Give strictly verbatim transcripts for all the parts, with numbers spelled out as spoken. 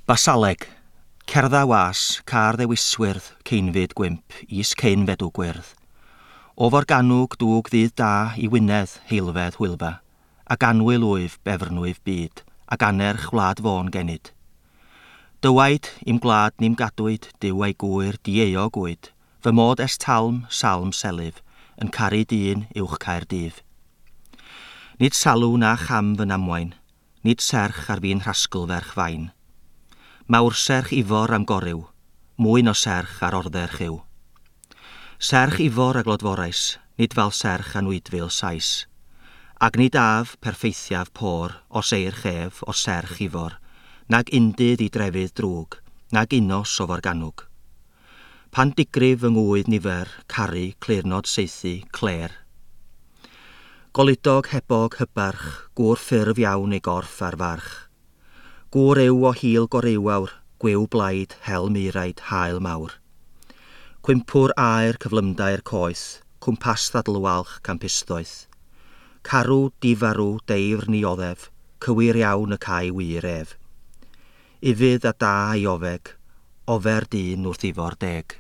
Basaleg, cerdda was, car ddewiswyrdd, ceinfyd gwymp, is cein fedw gwyrdd. Ofor ganwg dŵg ddydd da i wynedd heilfedd hwylfa, ac anwyl wyf befrnwyf byd, ac anerch wlad fôn genid. Dywaid i'm gwlad ni'm gadwyd, dyw ei gwyr dieo gwyd, fy mod es talm, salm selif, yn caru dyn uwch caer dyf. Nid salw na cham fy namwain, nid serch ar fi'n rhasgl ferch fain. Mawr serch ifor am goryw, mwy no serch ar ordder chyw. Serch ifor a glodforais, nid fel serch anwydfil sais. Ag nid af perffeithiaf por, os eir chef o serch ifor, nag undydd i drefydd drwg, nag unos o forganwg. Pan digrif yng ngwydd nifer, caru, cleirnod seithi, cler. Golidog hebog hybarch, gŵr ffurf iawn ei gorff ar farch. Gŵr ew o hil gorewawr, gwew blaid, hel miraid, hael mawr. Cwympwr aer cyflymdau'r coeth, cwmpas ddadlwalch campusdoeth. Carw, difarw, deifr ni oddef, cywir iawn y cae wir ef. Ifydd a da i ofeg, ofer dyn wrth ifor deg.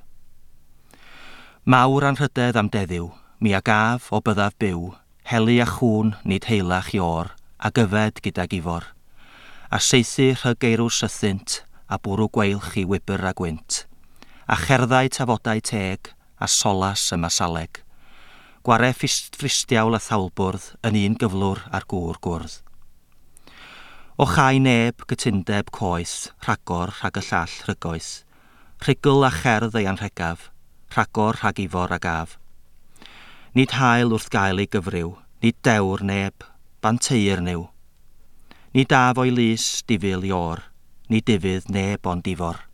Mawr anrhydedd am deddiw, mi a gaf o byddaf byw, heli a chŵn nid heilach i or, a gyfed gydag ifor. A seithi rhygeirw sythynt, a bwrw gweilch i wybr a gwynt. A cherddau tafodau teg, a solas y masaleg. Gware ffristiawl a thawlbwrdd yn un gyflwr ar gŵr gwrdd. O chai neb gytundeb coeth, rhagor rhag y llall rhygoeth. Rhugl a cherdd ei anrhegaf, rhagor rhag ifor a gaf. Nid hael wrth gael ei gyfryw, nid dewr neb, banteir new. Nid af o'i lys difil i or, nid difydd neb ond ifor.